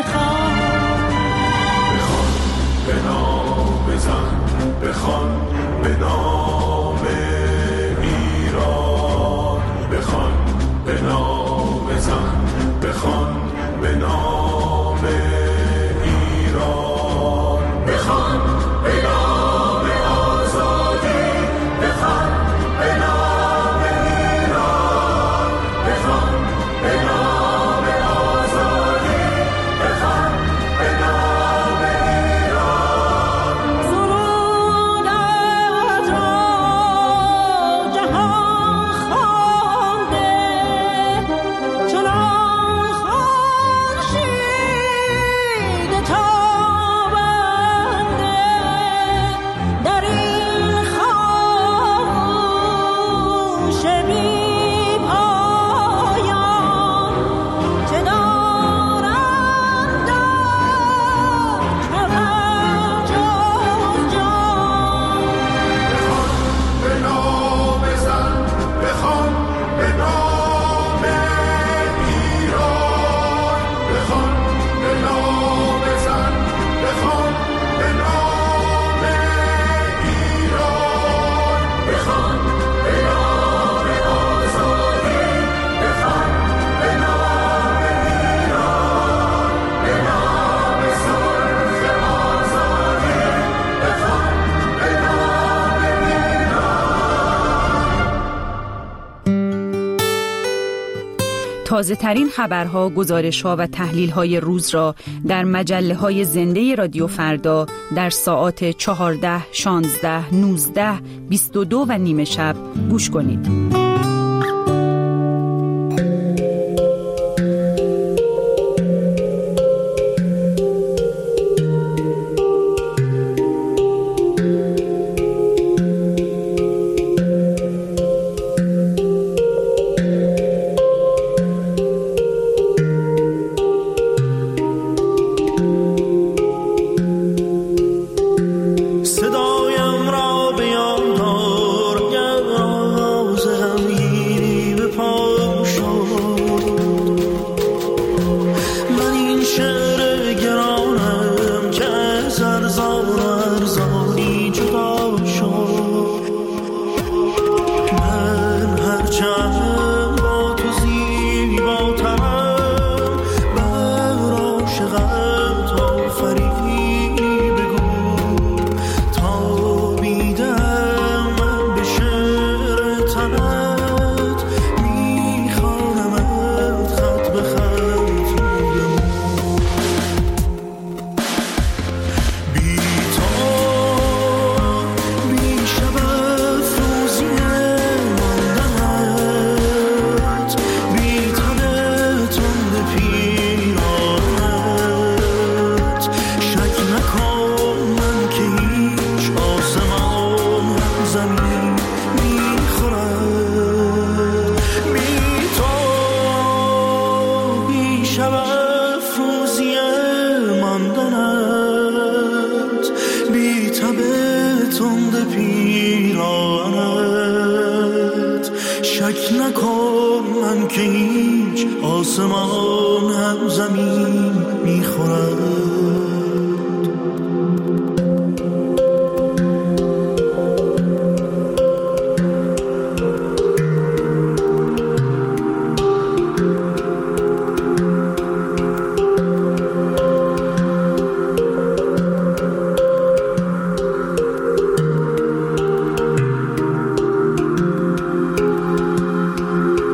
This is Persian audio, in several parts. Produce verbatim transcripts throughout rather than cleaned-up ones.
تازه ترین خبرها، گزارش‌ها و تحلیل‌های روز را در مجله‌های زنده رادیو فردا در ساعات چهارده، شانزده، نوزده، بیست و دو و نیمه شب گوش کنید.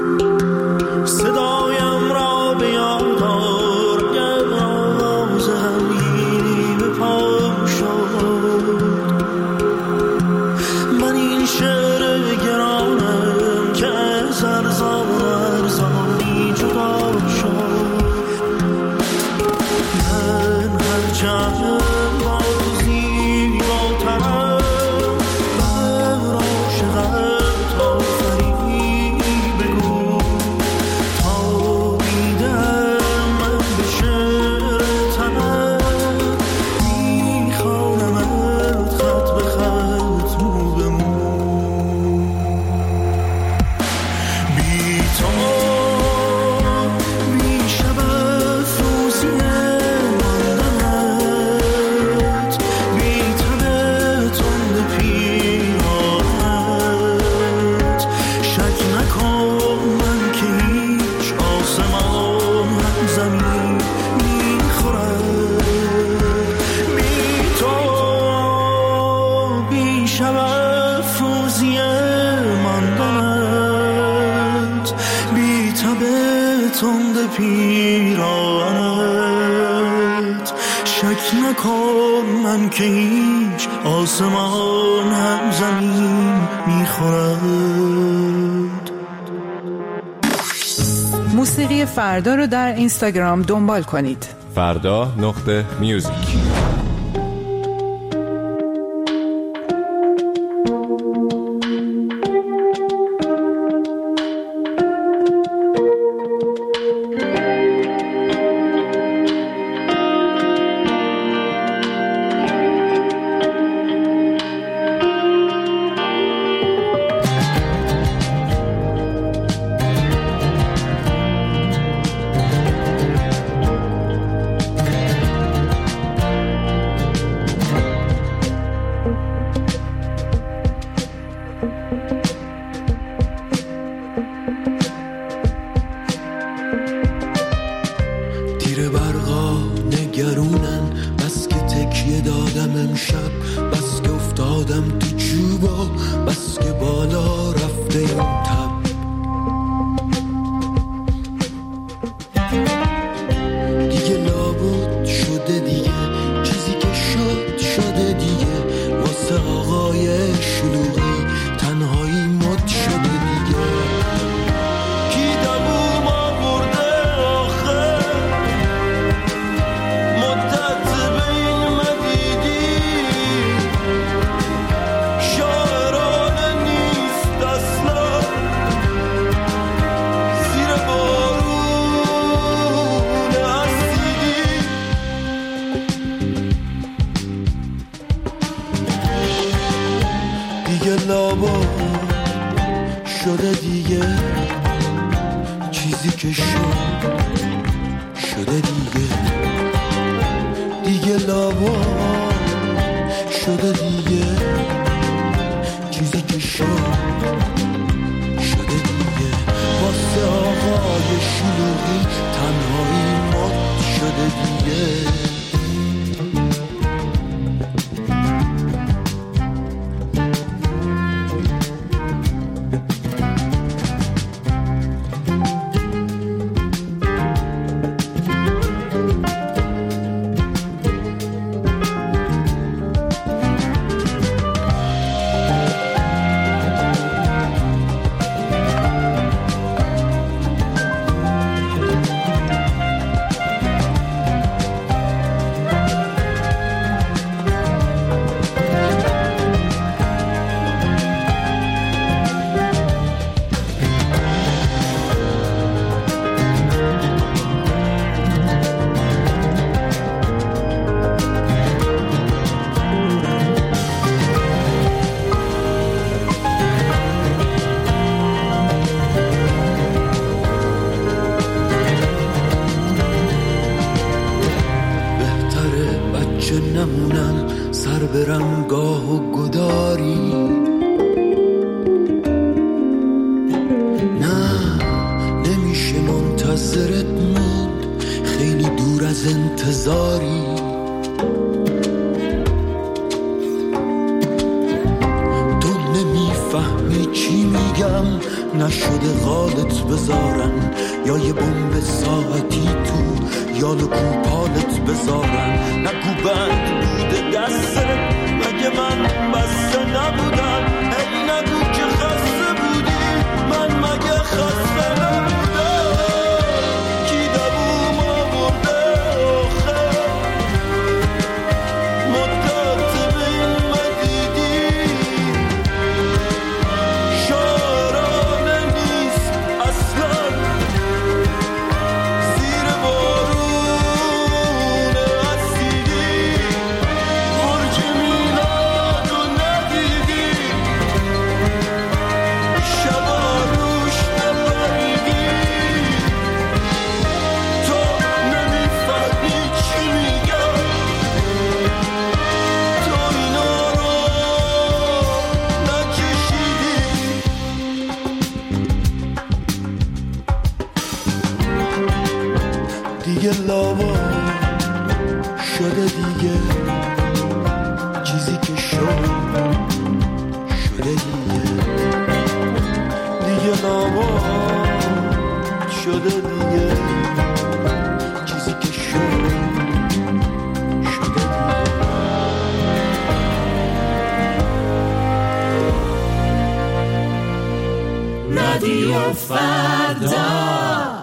صدایم را به یاد آر، شک نکن من که هیچ آسمان هم زمین میخورد. موسیقی فردا رو در اینستاگرام دنبال کنید. فردا نقطه میوزیک. شده دیگه چیزی که شد شده دیگه دیگه لابا شده دیگه چیزی که شد شده دیگه واسه آقای شلوغی تنهایی مات شده دیگه. نمونم سر برم گاه و گداری، نه نمیشه منتظرت موند، خیلی دور از انتظاری. تو نمیفهمی چی میگم، نشده غالت بذارن یا یه بمب ساعتی تو یالو کوپالت بذارن. نگو بند بوده دستت، مگه من بسته نبودم؟ ای نگو که خسته بودی، من مگه خسته نبودم؟ کی دووم آورده آخه مدت بین مدیدی، شارانه نیست اصلا زیر بارون اسیدی، برج میلاد رو ندیدی، شبا روش نبریدی. تو نمیفهمی چی میگم، تو اینا رو نکشیدی. دیگه لابا شده دیگه چیزی که شد شده دیگه، دیگه لابا شده دیگه چیزی که شد شده فردا.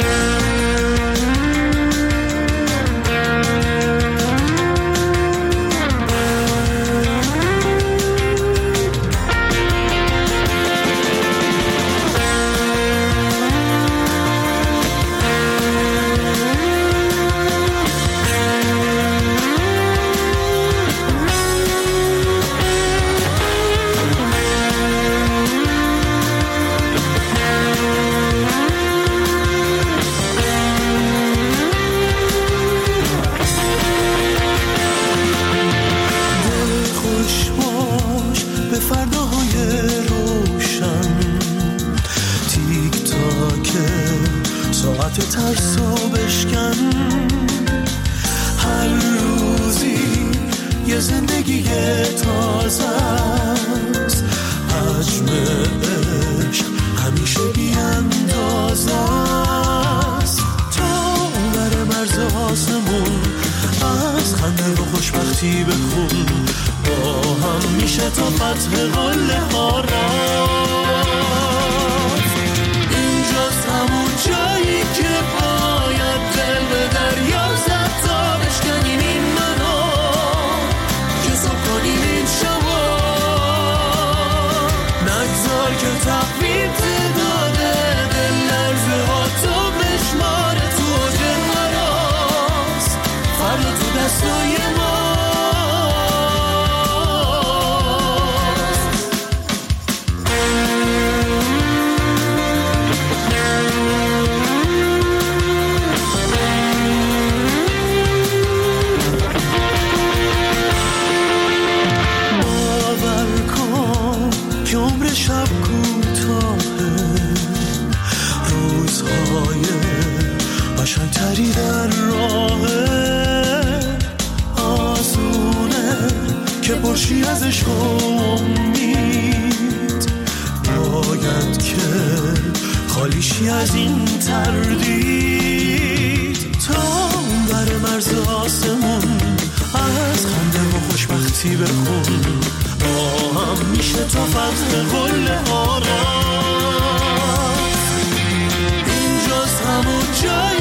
ترسو بشکن، هر روزی یه زندگی تازه است، حجم عشق همیشه بیاندازه است. تا بر مرز آسمون از خنده و خوشبختی بخون، با هم میشه تا فتح قله ها رفت. اینجاست همون جایی که باید دل به دریا زد تا بشکنیم این منو، که صبح کنیم این شما. نگذار که تقویم تعداده دل لرزه ها تو بشماره، تو اوج حراس فردا تو دستای ما. شب کوتاهه، روزهای قشنگتری در راهه، آسونه که پرشی ازش امید، باید که خالیشی از این تردید. تا بر مرز آسمون از خنده و خوشبختی بخون، با هم میشه تا فتح قله ها رفت. اینجاست همون جایی